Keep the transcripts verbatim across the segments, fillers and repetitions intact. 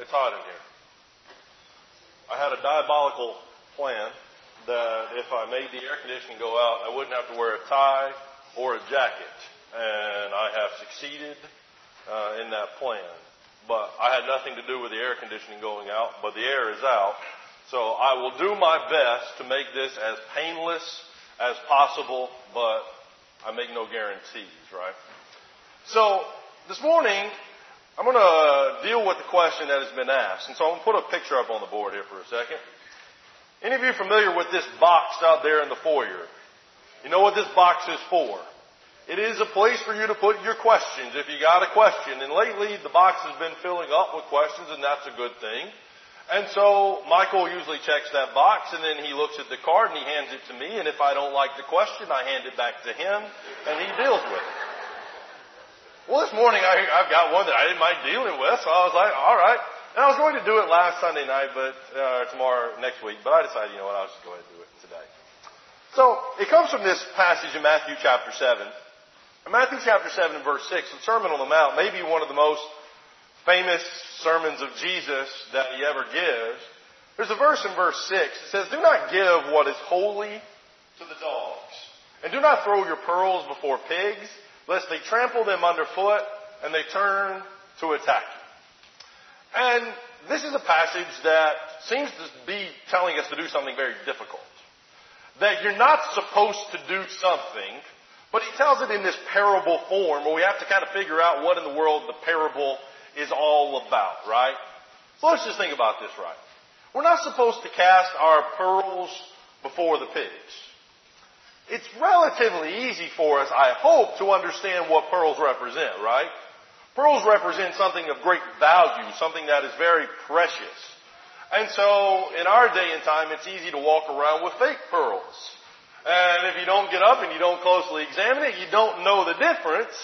It's hot in here. I had a diabolical plan that if I made the air conditioning go out, I wouldn't have to wear a tie or a jacket. And I have succeeded uh, in that plan. But I had nothing to do with the air conditioning going out, but the air is out. So I will do my best to make this as painless as possible, but I make no guarantees, right? So this morning, I'm going to deal with the question that has been asked. And so I'm going to put a picture up on the board here for a second. Any of you familiar with this box out there in the foyer? You know what this box is for? It is a place for you to put your questions if you got a question. And lately the box has been filling up with questions, and that's a good thing. And so Michael usually checks that box, and then he looks at the card and he hands it to me. And if I don't like the question, I hand it back to him, and he deals with it. Well, this morning I, I've got one that I didn't mind dealing with, so I was like, all right. And I was going to do it last Sunday night, but uh, tomorrow, next week. But I decided, you know what, I'll just go ahead and do it today. So it comes from this passage in Matthew chapter seven. In Matthew chapter seven and verse six, the Sermon on the Mount, maybe one of the most famous sermons of Jesus that he ever gives. There's a verse in verse six. It says, "Do not give what is holy to the dogs, and do not throw your pearls before pigs, lest they trample them underfoot and they turn to attack you." And this is a passage that seems to be telling us to do something very difficult. That you're not supposed to do something, but he tells it in this parable form where we have to kind of figure out what in the world the parable is all about, right? So let's just think about this, right? We're not supposed to cast our pearls before the pigs. It's relatively easy for us, I hope, to understand what pearls represent, right? Pearls represent something of great value, something that is very precious. And so, in our day and time, it's easy to walk around with fake pearls. And if you don't get up and you don't closely examine it, you don't know the difference.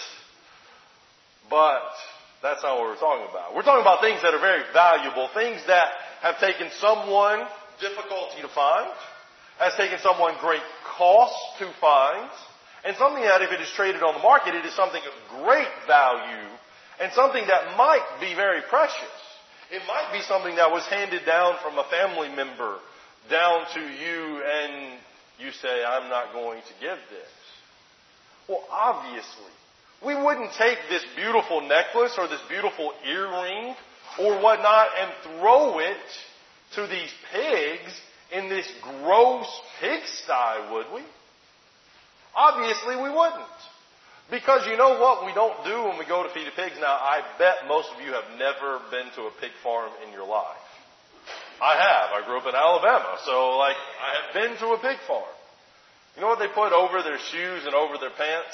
But that's not what we're talking about. We're talking about things that are very valuable, things that have taken someone difficulty to find, has taken someone great cost to find, and something that if it is traded on the market, it is something of great value, and something that might be very precious. It might be something that was handed down from a family member down to you, and you say, "I'm not going to give this." Well, obviously, we wouldn't take this beautiful necklace or this beautiful earring or whatnot and throw it to these pigs in this gross pigsty, would we? Obviously we wouldn't. Because you know what we don't do when we go to feed the pigs? Now, I bet most of you have never been to a pig farm in your life. I have. I grew up in Alabama, so like I have been to a pig farm. You know what they put over their shoes and over their pants?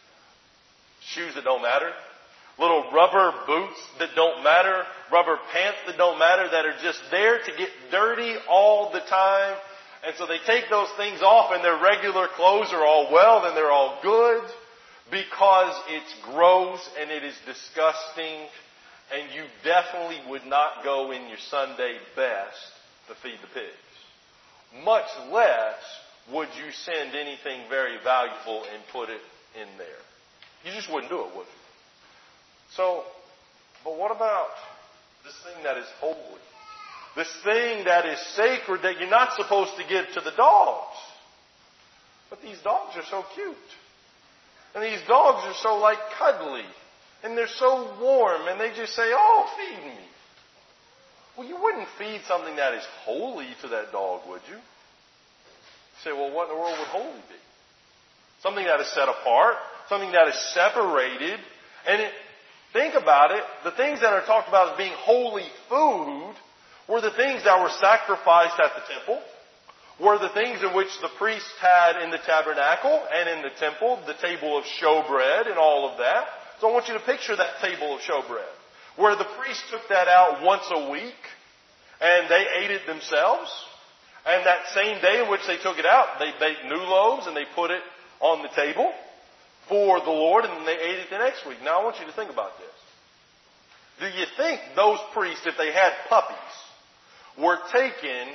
Shoes that don't matter. Little rubber boots that don't matter. Rubber pants that don't matter, that are just there to get dirty all the time. And so they take those things off and their regular clothes are all well, then they're all good. Because it's gross and it is disgusting. And you definitely would not go in your Sunday best to feed the pigs. Much less would you send anything very valuable and put it in there. You just wouldn't do it, would you? So, but what about this thing that is holy? This thing that is sacred that you're not supposed to give to the dogs. But these dogs are so cute. And these dogs are so like cuddly. And they're so warm. And they just say, "Oh, feed me." Well, you wouldn't feed something that is holy to that dog, would you? You say, well, what in the world would holy be? Something that is set apart. Something that is separated. And it, think about it. The things that are talked about as being holy food were the things that were sacrificed at the temple, were the things in which the priests had in the tabernacle and in the temple, the table of showbread and all of that. So I want you to picture that table of showbread, where the priests took that out once a week and they ate it themselves. And that same day in which they took it out, they baked new loaves and they put it on the table for the Lord, and then they ate it the next week. Now I want you to think about this. Do you think those priests, if they had puppies, were taking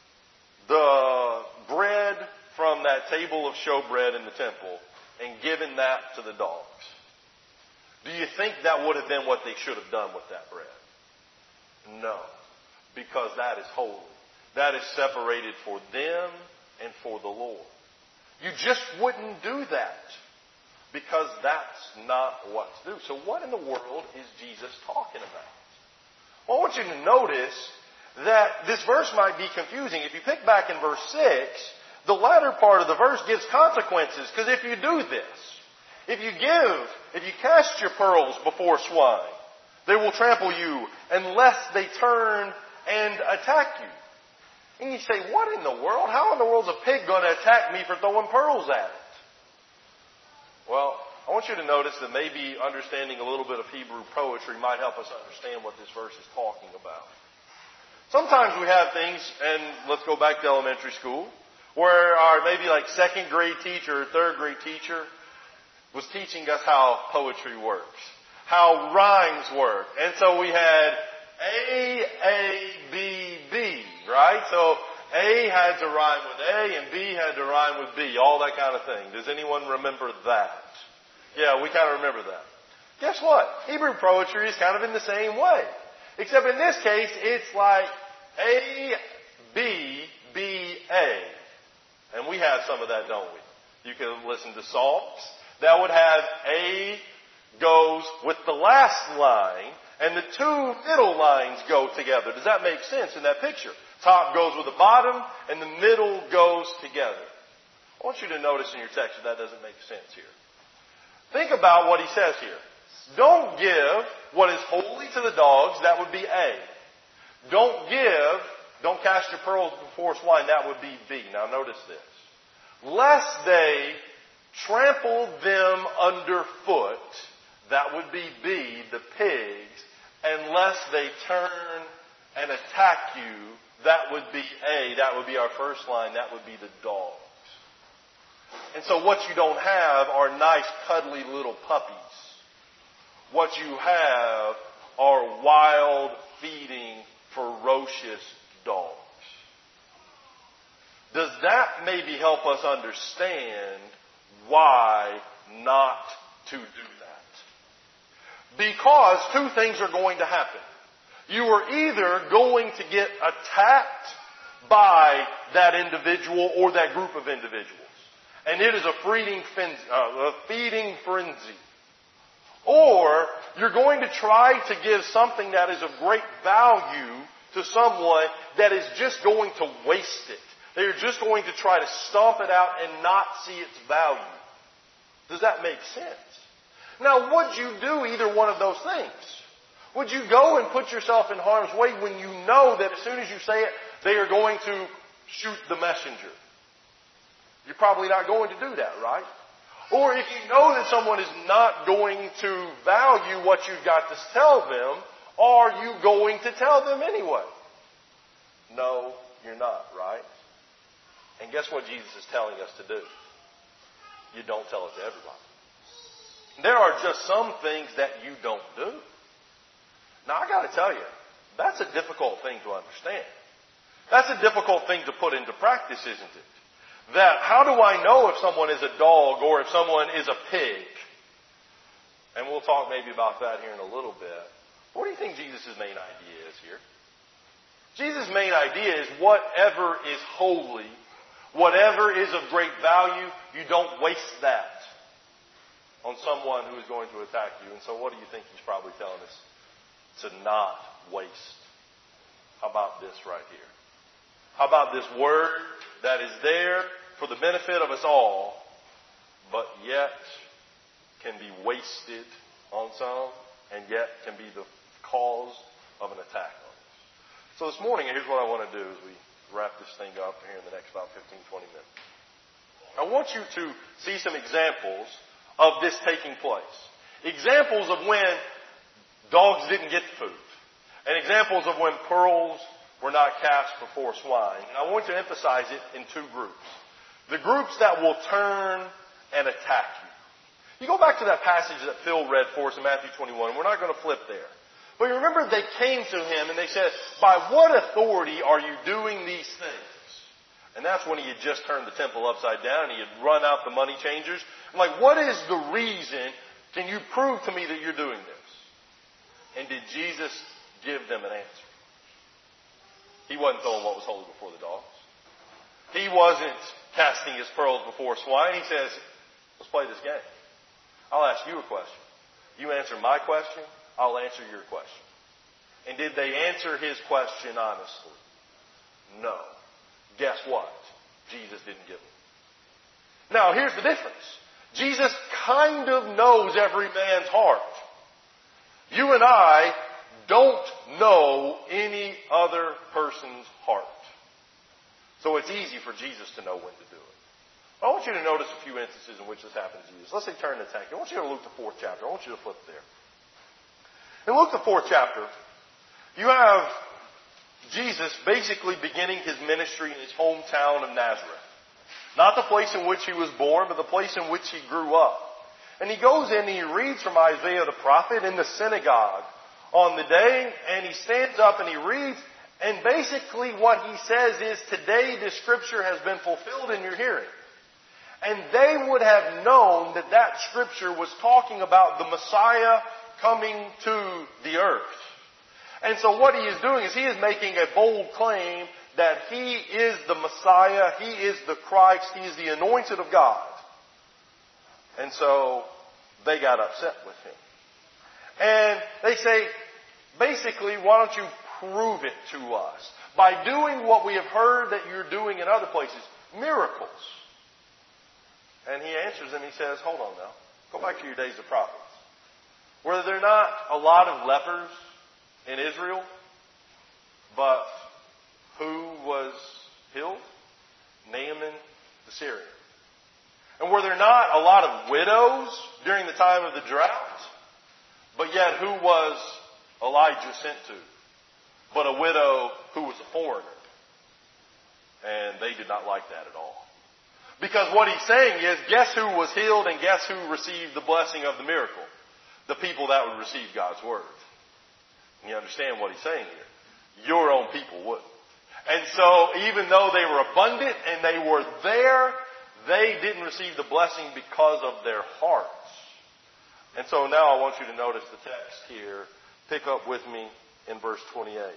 the bread from that table of showbread in the temple and giving that to the dogs? Do you think that would have been what they should have done with that bread? No, because that is holy. That is separated for them and for the Lord. You just wouldn't do that because that's not what to do. So what in the world is Jesus talking about? Well, I want you to notice that this verse might be confusing. If you pick back in verse six, the latter part of the verse gives consequences. Because if you do this, if you give, if you cast your pearls before swine, they will trample you unless they turn and attack you. And you say, what in the world? How in the world is a pig going to attack me for throwing pearls at it? Well, I want you to notice that maybe understanding a little bit of Hebrew poetry might help us understand what this verse is talking about. Sometimes we have things, and let's go back to elementary school, where our maybe like second grade teacher or third grade teacher was teaching us how poetry works, how rhymes work. And so we had A, A, B, B, right? So A had to rhyme with A and B had to rhyme with B, all that kind of thing. Does anyone remember that? Yeah, we kind of remember that. Guess what? Hebrew poetry is kind of in the same way. Except in this case, it's like A, B, B, A. And we have some of that, don't we? You can listen to Psalms that would have A goes with the last line, and the two middle lines go together. Does that make sense in that picture? Top goes with the bottom, and the middle goes together. I want you to notice in your text that that doesn't make sense here. Think about what he says here. Don't give what is holy to the dogs. That would be A. Don't give, don't cast your pearls before swine. That would be B. Now notice this. Lest they trample them underfoot. That would be B, the pigs. Unless they turn and attack you. That would be A. That would be our first line. That would be the dogs. And so what you don't have are nice, cuddly little puppies. What you have are wild, feeding, ferocious dogs. Does that maybe help us understand why not to do that? Because two things are going to happen. You are either going to get attacked by that individual or that group of individuals. And it is a feeding, uh, a feeding frenzy. Or you're going to try to give something that is of great value to someone that is just going to waste it. They're just going to try to stomp it out and not see its value. Does that make sense? Now, would you do either one of those things? Would you go and put yourself in harm's way when you know that as soon as you say it, they are going to shoot the messenger? You're probably not going to do that, right? Or if you know that someone is not going to value what you've got to tell them, are you going to tell them anyway? No, you're not, right? And guess what Jesus is telling us to do? You don't tell it to everybody. There are just some things that you don't do. Now, I got to tell you, that's a difficult thing to understand. That's a difficult thing to put into practice, isn't it? That how do I know if someone is a dog or if someone is a pig? And we'll talk maybe about that here in a little bit. What do you think Jesus' main idea is here? Jesus' main idea is whatever is holy, whatever is of great value, you don't waste that on someone who is going to attack you. And so what do you think he's probably telling us? To not waste. How about this right here? How about this word that is there for the benefit of us all, but yet can be wasted on some, and yet can be the cause of an attack on us. So this morning, here's what I want to do as we wrap this thing up here in the next about fifteen, twenty minutes. I want you to see some examples of this taking place. Examples of when dogs didn't get food. And examples of when pearls were not cast before swine. And I want to emphasize it in two groups. The groups that will turn and attack you. You go back to that passage that Phil read for us in Matthew twenty-one. We're not going to flip there. But you remember they came to him and they said, by what authority are you doing these things? And that's when he had just turned the temple upside down and he had run out the money changers. I'm like, what is the reason? Can you prove to me that you're doing this? And did Jesus give them an answer? He wasn't throwing what was holy before the dogs. He wasn't casting his pearls before swine. He says, let's play this game. I'll ask you a question. You answer my question, I'll answer your question. And did they answer his question honestly? No. Guess what? Jesus didn't give them. Now, here's the difference. Jesus kind of knows every man's heart. You and I don't know any other person's heart. So it's easy for Jesus to know when to do it. I want you to notice a few instances in which this happens to Jesus. Let's say turn the text. I want you to go to Luke the fourth chapter. I want you to flip there. In Luke the fourth chapter, you have Jesus basically beginning his ministry in his hometown of Nazareth. Not the place in which he was born, but the place in which he grew up. And he goes in and he reads from Isaiah the prophet in the synagogue on the day, and he stands up and he reads, and basically what he says is, today this scripture has been fulfilled in your hearing. And they would have known that that scripture was talking about the Messiah coming to the earth. And so what he is doing is he is making a bold claim that he is the Messiah, he is the Christ, he is the anointed of God. And so they got upset with him. And they say, basically, why don't you prove it to us by doing what we have heard that you're doing in other places, miracles. And he answers them, he says, hold on now, go back to your days of prophets. Were there not a lot of lepers in Israel? But who was healed? Naaman the Syrian. And were there not a lot of widows during the time of the drought? But yet who was Elijah sent to? But a widow who was a foreigner. And they did not like that at all. Because what he's saying is, guess who was healed and guess who received the blessing of the miracle? The people that would receive God's word. And you understand what he's saying here. Your own people wouldn't. And so even though they were abundant and they were there, they didn't receive the blessing because of their hearts. And so now I want you to notice the text here. Pick up with me in verse twenty-eight.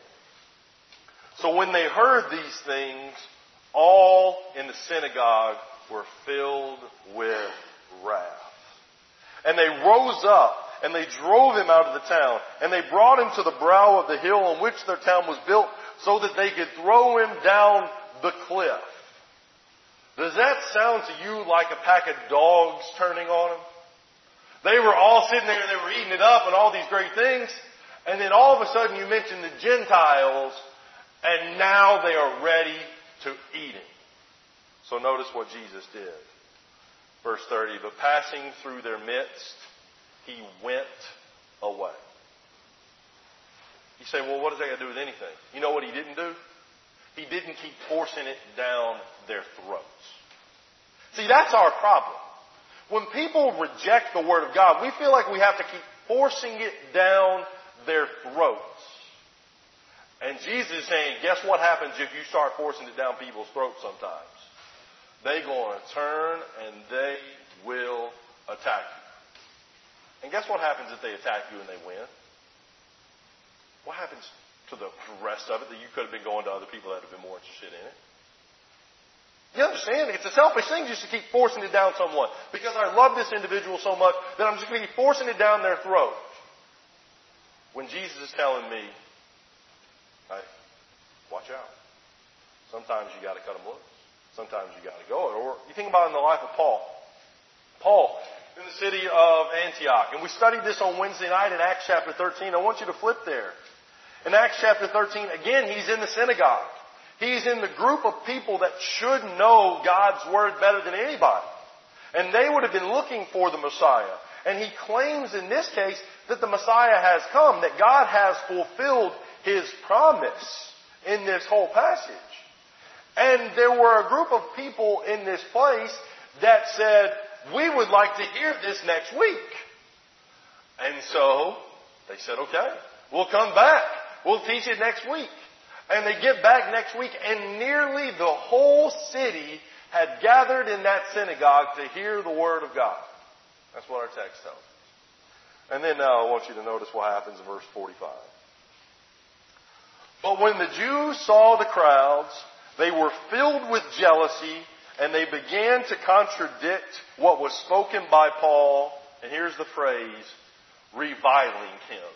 So when they heard these things, all in the synagogue were filled with wrath. And they rose up and they drove him out of the town. And they brought him to the brow of the hill on which their town was built, so that they could throw him down the cliff. Does that sound to you like a pack of dogs turning on him? They were all sitting there and they were eating it up and all these great things. And then all of a sudden you mention the Gentiles, and now they are ready to eat him. So notice what Jesus did. Verse thirty, but passing through their midst, he went away. You say, well, what does that got to do with anything? You know what he didn't do? He didn't keep forcing it down their throats. See, that's our problem. When people reject the Word of God, we feel like we have to keep forcing it down their throats. And Jesus is saying, guess what happens if you start forcing it down people's throats sometimes? They're going to turn and they will attack you. And guess what happens if they attack you and they win? What happens to the rest of it that you could have been going to other people that have been more interested in it? You understand? It's a selfish thing just to keep forcing it down someone. Because I love this individual so much that I'm just going to keep forcing it down their throat. When Jesus is telling me, hey, watch out. Sometimes you got to cut them loose. Sometimes you got to go. Or you think about it in the life of Paul. Paul, in the city of Antioch. And we studied this on Wednesday night in Acts chapter thirteen. I want you to flip there. In Acts chapter thirteen, again, he's in the synagogue. He's in the group of people that should know God's Word better than anybody. And they would have been looking for the Messiah. And he claims in this case that the Messiah has come, that God has fulfilled His promise in this whole passage. And there were a group of people in this place that said, we would like to hear this next week. And so they said, okay, we'll come back. We'll teach it next week. And they get back next week, and nearly the whole city had gathered in that synagogue to hear the Word of God. That's what our text tells us. And then now I want you to notice what happens in verse forty-five. But when the Jews saw the crowds, they were filled with jealousy, and they began to contradict what was spoken by Paul, and here's the phrase, reviling him.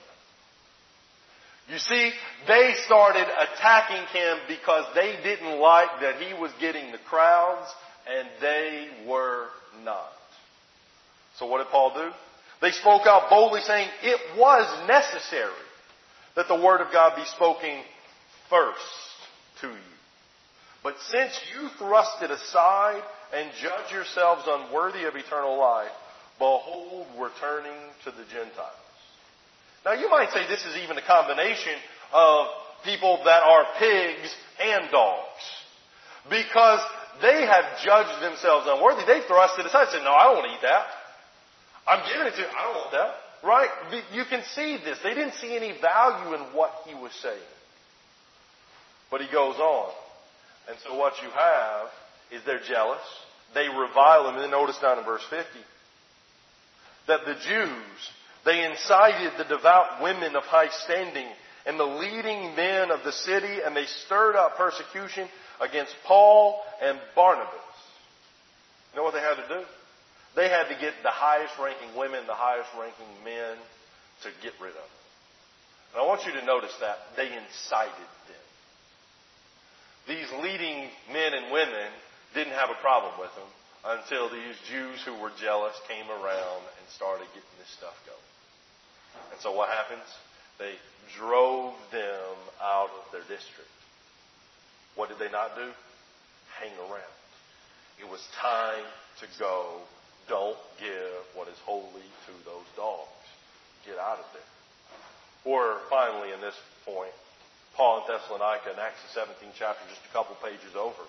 You see, they started attacking him because they didn't like that he was getting the crowds, and they were not. So what did Paul do? They spoke out boldly, saying it was necessary that the word of God be spoken first to you. But since you thrust it aside and judge yourselves unworthy of eternal life, behold, we're turning to the Gentiles. Now you might say this is even a combination of people that are pigs and dogs. Because they have judged themselves unworthy. They thrust it aside and said, no, I don't want to eat that. I'm giving it to you. I don't want that. Right? You can see this. They didn't see any value in what he was saying. But he goes on. And so what you have is they're jealous. They revile him. And then notice down in verse fifty that the Jews, they incited the devout women of high standing and the leading men of the city, and they stirred up persecution against Paul and Barnabas. You know what they had to do? They had to get the highest ranking women, the highest ranking men to get rid of them. And I want you to notice that they incited them. These leading men and women didn't have a problem with them until these Jews who were jealous came around and started getting this stuff going. And so what happens? They drove them out of their district. What did they not do? Hang around. It was time to go. Don't give what is holy to those dogs. Get out of there. Or finally, in this point, Paul in Thessalonica in Acts the seventeenth chapter, just a couple pages over.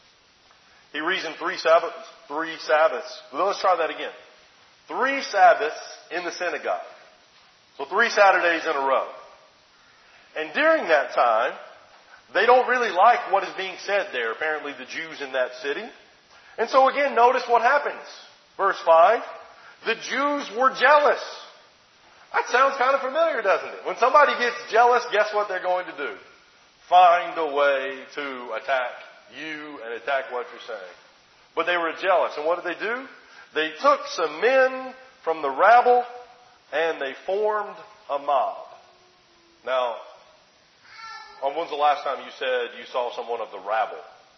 He reasoned three Sabbaths, three Sabbaths. Well, let's try that again. Three Sabbaths in the synagogue. So three Saturdays in a row. And during that time, they don't really like what is being said there, apparently the Jews in that city. And so again, notice what happens. Verse five, the Jews were jealous. That sounds kind of familiar, doesn't it? When somebody gets jealous, guess what they're going to do? Find a way to attack you and attack what you're saying. But they were jealous. And what did they do? They took some men from the rabble and they formed a mob. Now, when's the last time you said you saw someone of the rabble?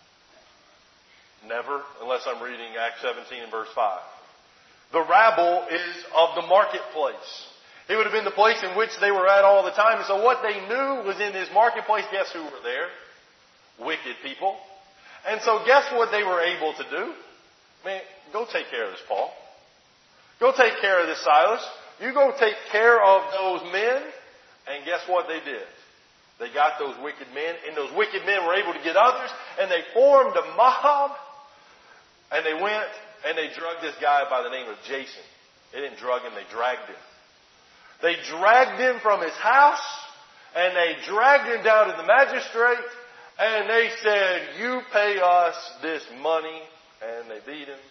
Never, unless I'm reading Acts seventeen and verse five. The rabble is of the marketplace. It would have been the place in which they were at all the time. And so what they knew was in this marketplace, guess who were there? Wicked people. And so guess what they were able to do? Man, go take care of this Paul. Go take care of this Silas. You go take care of those men. And guess what they did? They got those wicked men, and those wicked men were able to get others, and they formed a mob, and they went and they drugged this guy by the name of Jason. They didn't drug him, they dragged him. They dragged him from his house, and they dragged him down to the magistrate, and they said, you pay us this money, and they beat him.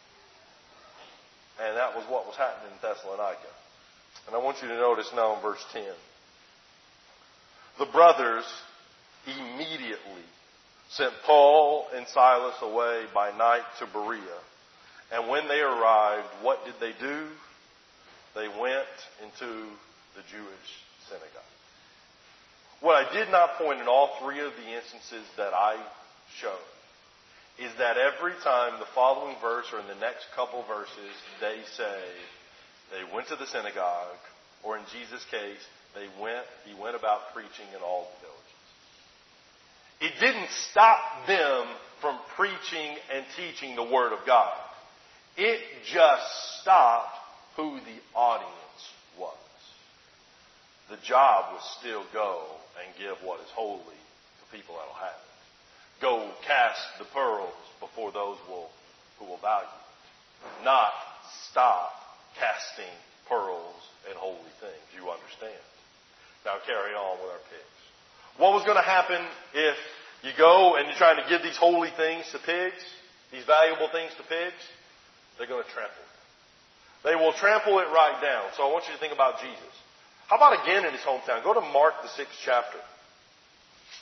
And that was what was happening in Thessalonica. And I want you to notice now in verse ten. The brothers immediately sent Paul and Silas away by night to Berea. And when they arrived, what did they do? They went into the Jewish synagogue. What I did not point in all three of the instances that I showed is that every time the following verse or in the next couple verses, they say they went to the synagogue, or in Jesus' case, They went, he went about preaching in all the villages. It didn't stop them from preaching and teaching the Word of God. It just stopped who the audience was. The job was still go and give what is holy to people that will have it. Go cast the pearls before those will, who will value it. Not stop casting pearls and holy things. You understand? Now carry on with our pigs. What was going to happen if you go and you're trying to give these holy things to pigs, these valuable things to pigs? They're going to trample it. They will trample it right down. So I want you to think about Jesus. How about again in his hometown? Go to Mark the sixth chapter.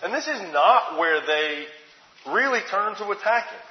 And this is not where they really turn to attack him.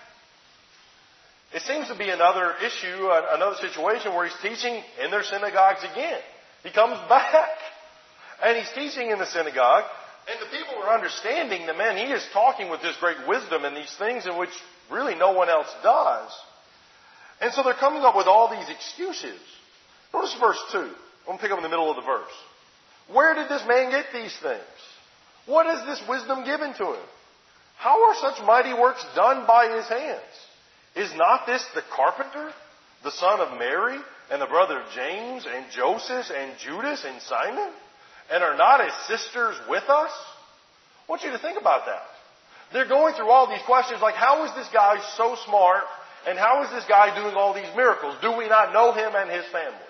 It seems to be another issue, another situation where he's teaching in their synagogues again. He comes back and he's teaching in the synagogue, and the people are understanding that, man, he is talking with this great wisdom and these things in which really no one else does. And so they're coming up with all these excuses. Notice verse two. I'm going to pick up in the middle of the verse. Where did this man get these things? What is this wisdom given to him? How are such mighty works done by his hands? Is not this the carpenter, the son of Mary, and the brother of James, and Joseph, and Judas, and Simon? And are not his sisters with us? I want you to think about that. They're going through all these questions like, how is this guy so smart? And how is this guy doing all these miracles? Do we not know him and his family?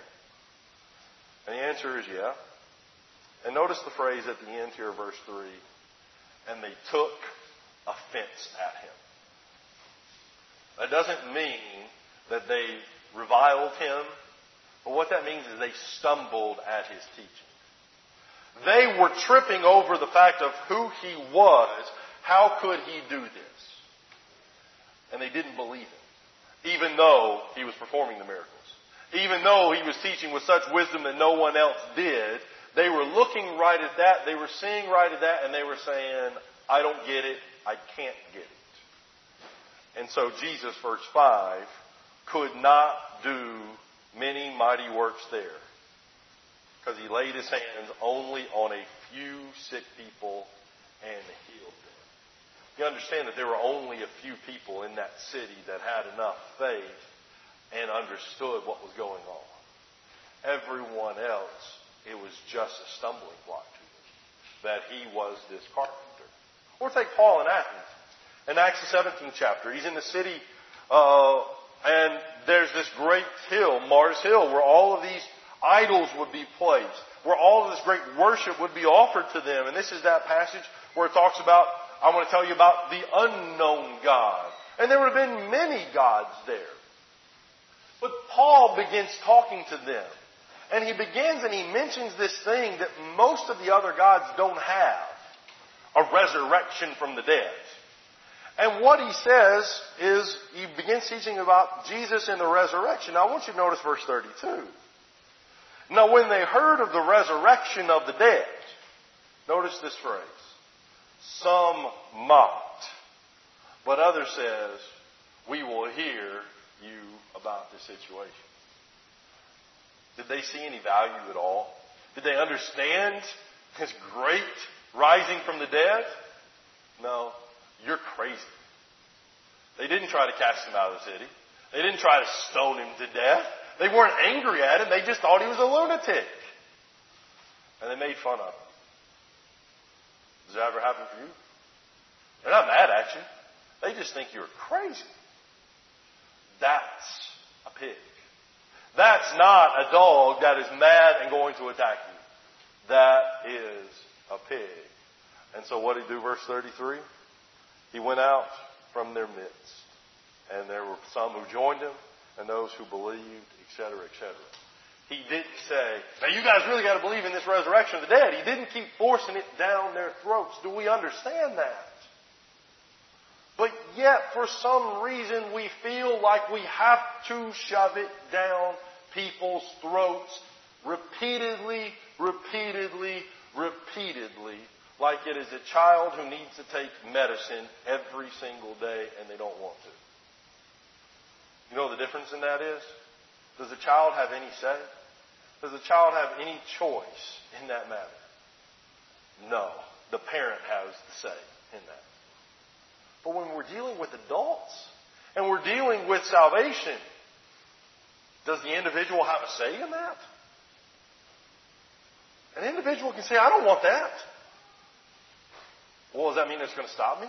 And the answer is yeah. And notice the phrase at the end here, verse three. And they took offense at him. That doesn't mean that they reviled him. But what that means is they stumbled at his teaching. They were tripping over the fact of who he was. How could he do this? And they didn't believe him, even though he was performing the miracles. Even though he was teaching with such wisdom that no one else did, they were looking right at that, they were seeing right at that, and they were saying, I don't get it, I can't get it. And so Jesus, verse five, could not do many mighty works there, because he laid his hands only on a few sick people and healed them. You understand that there were only a few people in that city that had enough faith and understood what was going on. Everyone else, it was just a stumbling block to them that he was this carpenter. Or take Paul in Athens. In Acts the seventeenth chapter, he's in the city, uh, and there's this great hill, Mars Hill, where all of these idols would be placed, where all of this great worship would be offered to them. And this is that passage where it talks about, I want to tell you about the unknown God. And there would have been many gods there. But Paul begins talking to them. And he begins and he mentions this thing that most of the other gods don't have. A resurrection from the dead. And what he says is, he begins teaching about Jesus and the resurrection. Now I want you to notice verse thirty-two. Now when they heard of the resurrection of the dead, notice this phrase. Some mocked, but others says, we will hear you about this situation. Did they see any value at all? Did they understand his great rising from the dead? No, you're crazy. They didn't try to cast him out of the city. They didn't try to stone him to death. They weren't angry at him. They just thought he was a lunatic. And they made fun of him. Does that ever happen for you? They're not mad at you. They just think you're crazy. That's a pig. That's not a dog that is mad and going to attack you. That is a pig. And so what did he do, verse thirty-three? He went out from their midst. And there were some who joined him and those who believed, et cetera, et cetera. He didn't say, now you guys really got to believe in this resurrection of the dead. He didn't keep forcing it down their throats. Do we understand that? But yet, for some reason, we feel like we have to shove it down people's throats repeatedly, repeatedly, repeatedly, like it is a child who needs to take medicine every single day and they don't want to. You know what the difference in that is? Does the child have any say? Does the child have any choice in that matter? No. The parent has the say in that. But when we're dealing with adults and we're dealing with salvation, does the individual have a say in that? An individual can say, I don't want that. Well, does that mean it's going to stop me?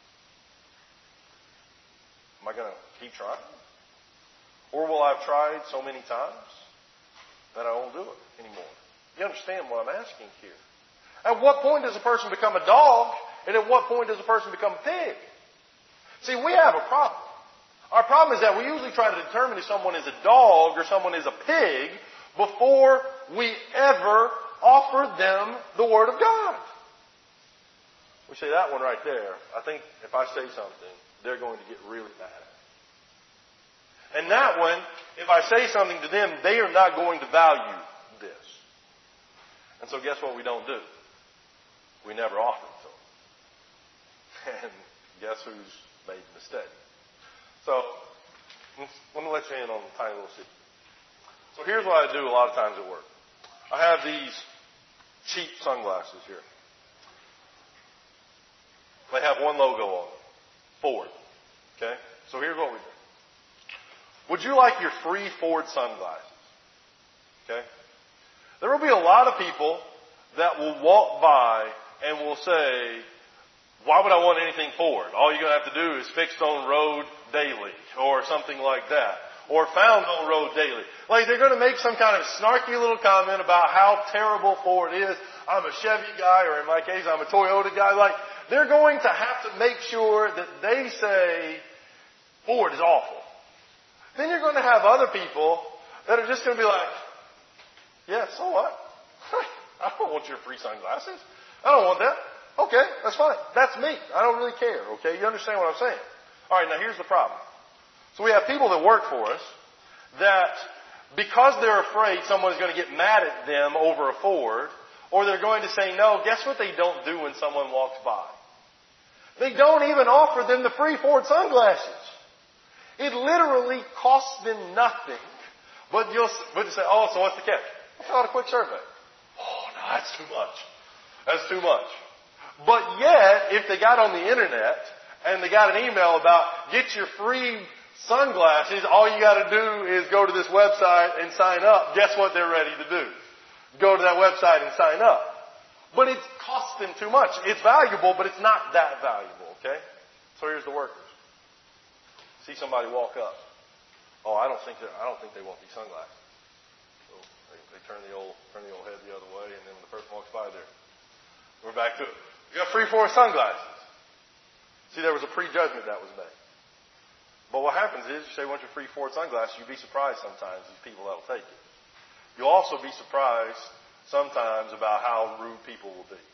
Am I going to keep trying? Or will I have tried so many times that I won't do it anymore? You understand what I'm asking here? At what point does a person become a dog? And at what point does a person become a pig? See, we have a problem. Our problem is that we usually try to determine if someone is a dog or someone is a pig before we ever offer them the Word of God. We say that one right there. I think if I say something, they're going to get really mad. And that one, if I say something to them, they are not going to value this. And so guess what we don't do? We never offer it to them. And guess who's made the mistake? So, let me let you in on a tiny little secret. So here's what I do a lot of times at work. I have these cheap sunglasses here. They have one logo on them. Ford. Okay? So here's what we do. Would you like your free Ford sunglasses? Okay? There will be a lot of people that will walk by and will say, why would I want anything Ford? All you're going to have to do is fixed on road daily or something like that. Or found on road daily. Like they're going to make some kind of snarky little comment about how terrible Ford is. I'm a Chevy guy, or in my case, I'm a Toyota guy. Like they're going to have to make sure that they say Ford is awful. Then you're going to have other people that are just going to be like, yeah, so what? I don't want your free sunglasses. I don't want that. Okay, that's fine. That's me. I don't really care, okay? You understand what I'm saying? All right, now here's the problem. So we have people that work for us that because they're afraid someone's going to get mad at them over a Ford, or they're going to say no, guess what they don't do when someone walks by? They don't even offer them the free Ford sunglasses. It literally costs them nothing. But you'll, but you say, oh, so what's the catch? I'll fill out a quick survey. Oh, no, that's too much. That's too much. But yet, if they got on the internet and they got an email about get your free sunglasses, all you got to do is go to this website and sign up. Guess what they're ready to do? Go to that website and sign up. But it costs them too much. It's valuable, but it's not that valuable, okay? So here's the workers. See somebody walk up. Oh, I don't think that, I don't think they want these sunglasses. So they, they turn the old turn the old head the other way, and then the person walks by there. We're back to it. You got free Ford sunglasses. See, there was a prejudgment that was made. But what happens is, you say, want your free Ford sunglasses, you'd be surprised sometimes, these people that will take it. You'll also be surprised sometimes about how rude people will be.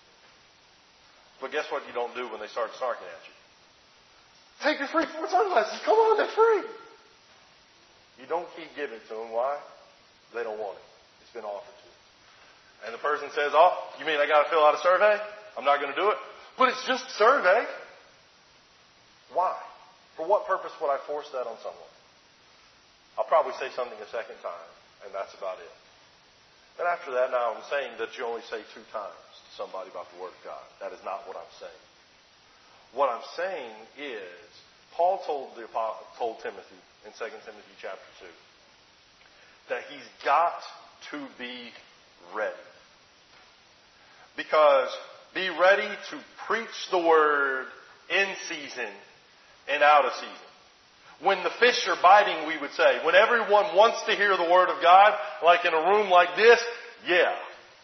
But guess what you don't do when they start snarking at you? Take your free Ford sunglasses. Come on, they're free. You don't keep giving to them. Why? They don't want it. It's been offered to them. And the person says, oh, you mean I got to fill out a survey? I'm not going to do it. But it's just a survey. Why? For what purpose would I force that on someone? I'll probably say something a second time, and that's about it. And after that, now I'm saying that you only say two times to somebody about the Word of God. That is not what I'm saying. What I'm saying is, Paul told the told Timothy in Second Timothy chapter two that he's got to be ready. Because be ready to preach the Word in season and out of season. When the fish are biting, we would say, when everyone wants to hear the Word of God, like in a room like this, yeah.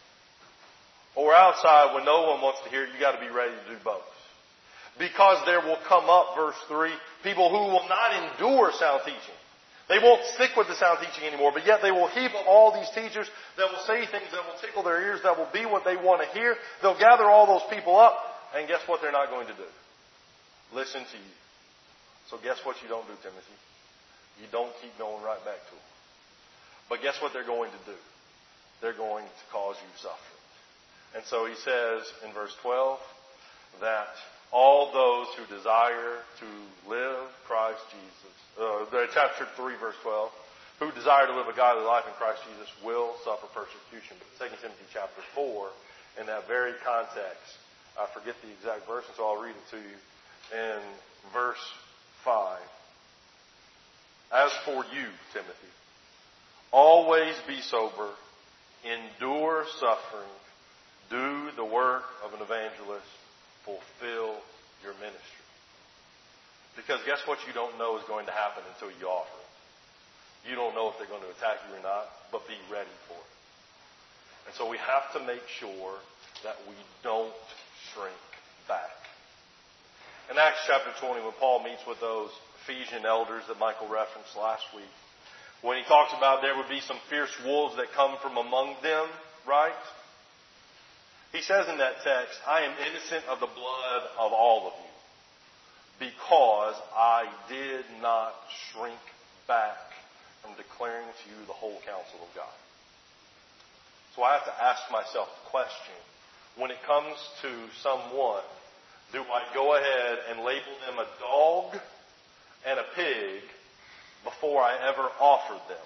Or outside when no one wants to hear it, you got to be ready to do both. Because there will come up, verse three, people who will not endure sound teaching. They won't stick with the sound teaching anymore, but yet they will heap up all these teachers that will say things that will tickle their ears, that will be what they want to hear. They'll gather all those people up, and guess what they're not going to do? Listen to you. So guess what you don't do, Timothy? You don't keep going right back to them. But guess what they're going to do? They're going to cause you suffering. And so he says in verse twelve that all those who desire to live Christ Jesus, uh, chapter three, verse twelve, who desire to live a godly life in Christ Jesus will suffer persecution. But Second Timothy chapter four, in that very context, I forget the exact verse, and so I'll read it to you. In verse five, as for you, Timothy, always be sober, endure suffering, do the work of an evangelist, fulfill your ministry. Because guess what you don't know is going to happen until you offer it. You don't know if they're going to attack you or not, but be ready for it. And so we have to make sure that we don't shrink back. In Acts chapter twenty, when Paul meets with those Ephesian elders that Michael referenced last week, when he talks about there would be some fierce wolves that come from among them, right? He says in that text, I am innocent of the blood of all of you, because I did not shrink back from declaring to you the whole counsel of God. So I have to ask myself the question, when it comes to someone, do I go ahead and label them a dog and a pig before I ever offered them?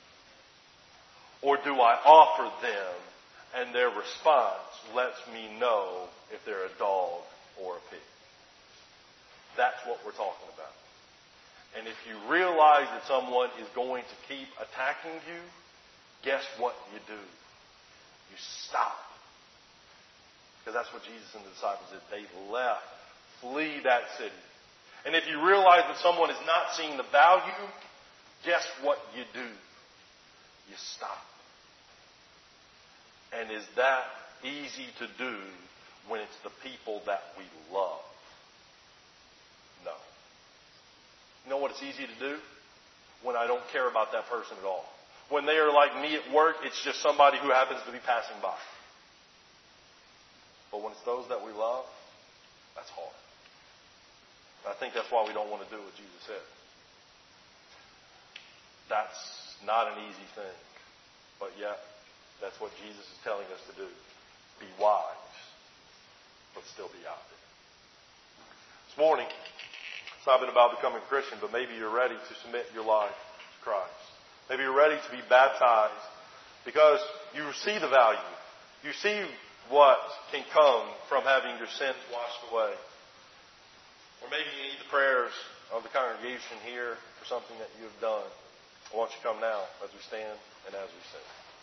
Or do I offer them and their response lets me know if they're a dog or a pig? That's what we're talking about. And if you realize that someone is going to keep attacking you, guess what you do? You stop. Because that's what Jesus and the disciples did. They left. Flee that city. And if you realize that someone is not seeing the value, guess what you do? You stop. And is that easy to do when it's the people that we love? No. You know what it's easy to do? When I don't care about that person at all. When they are like me at work, it's just somebody who happens to be passing by. But when it's those that we love, that's hard. And I think that's why we don't want to do what Jesus said. That's not an easy thing. But yet, that's what Jesus is telling us to do. Be wise, but still be out there. This morning, it's not been about becoming a Christian, but maybe you're ready to submit your life to Christ. Maybe you're ready to be baptized because you see the value. You see what can come from having your sins washed away. Or maybe you need the prayers of the congregation here for something that you have done. Why don't you come now as we stand and as we sing.